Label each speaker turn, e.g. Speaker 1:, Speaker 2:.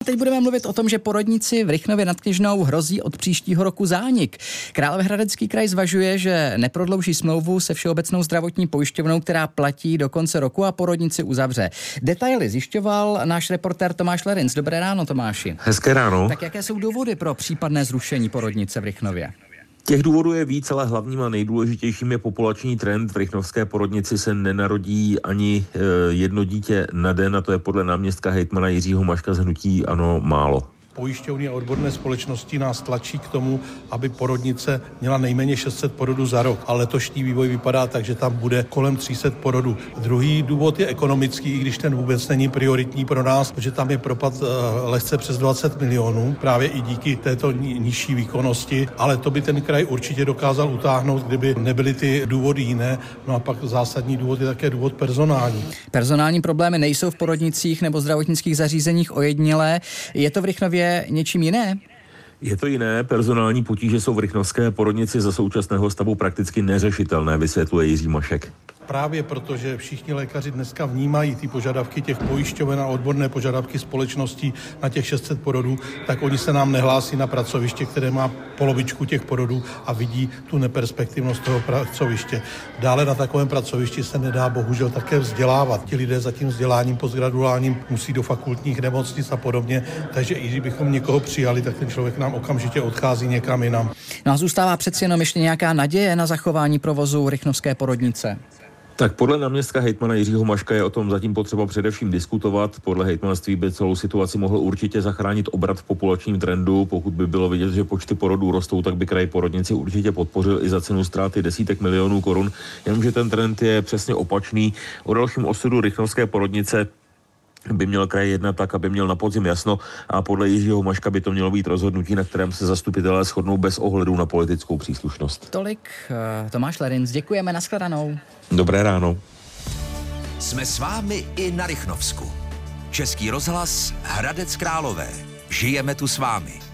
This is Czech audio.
Speaker 1: teď budeme mluvit o tom, že porodnici v Rychnově nad Kněžnou hrozí od příštího roku zánik. Královéhradecký kraj zvažuje, že neprodlouží smlouvu se Všeobecnou zdravotní pojišťovnou, která platí do konce roku, a porodnici uzavře. Detaily zjišťoval náš reportér Tomáš Lerinc. Dobré ráno, Tomáši.
Speaker 2: Hezké ráno.
Speaker 1: Tak jaké jsou důvody pro případné zrušení porodnice v Rychnově?
Speaker 2: Těch důvodů je víc, ale hlavním a nejdůležitějším je populační trend. V rychnovské porodnici se nenarodí ani jedno dítě na den, a to je podle náměstka hejtmana Jiřího Maška z hnutí ANO málo.
Speaker 3: Pojišťovny a odborné společnosti nás tlačí k tomu, aby porodnice měla nejméně 600 porodů za rok. A letošní vývoj vypadá tak, že tam bude kolem 300 porodů. Druhý důvod je ekonomický, i když ten vůbec není prioritní pro nás, protože tam je propad lehce přes 20 milionů, právě i díky této nižší výkonnosti. Ale to by ten kraj určitě dokázal utáhnout, kdyby nebyly ty důvody jiné. No a pak zásadní důvod je také důvod personální.
Speaker 1: Personální problémy nejsou v porodnicích nebo zdravotnických zařízeních ojedinělé. Je to v Rychnově něčím jiné?
Speaker 2: Je to jiné. Personální potíže jsou v rychnovské porodnici za současného stavu prakticky neřešitelné, vysvětluje Jiří Mašek.
Speaker 3: Právě protože všichni lékaři dneska vnímají ty požadavky těch pojišťoven a odborné požadavky společností na těch 600 porodů, tak oni se nám nehlásí na pracoviště, které má polovičku těch porodů, a vidí tu neperspektivnost toho pracoviště. Dále na takovém pracovišti se nedá bohužel také vzdělávat. Ti lidé za tím vzděláním postgraduálním musí do fakultních nemocnic a podobně, takže i kdybychom někoho přijali, tak ten člověk nám okamžitě odchází někam jinam.
Speaker 1: No a zůstává přeci jenom ještě nějaká naděje na zachování provozu rychnovské porodnice?
Speaker 2: Tak podle náměstka hejtmana Jiřího Maška je o tom zatím potřeba především diskutovat. Podle hejtmanství by celou situaci mohl určitě zachránit obrat v populačním trendu. Pokud by bylo vidět, že počty porodů rostou, tak by kraj porodnici určitě podpořil i za cenu ztráty desítek milionů korun. Jenomže ten trend je přesně opačný. O dalším osudu rychnovské porodnice by měl kraj jednat tak, aby měl na podzim jasno, a podle Jiřího Maška by to mělo být rozhodnutí, na kterém se zastupitelé shodnou bez ohledu na politickou příslušnost.
Speaker 1: Tolik Tomáš Lerinc, děkujeme, nashledanou.
Speaker 2: Dobré ráno.
Speaker 4: Jsme s vámi i na Rychnovsku. Český rozhlas Hradec Králové. Žijeme tu s vámi.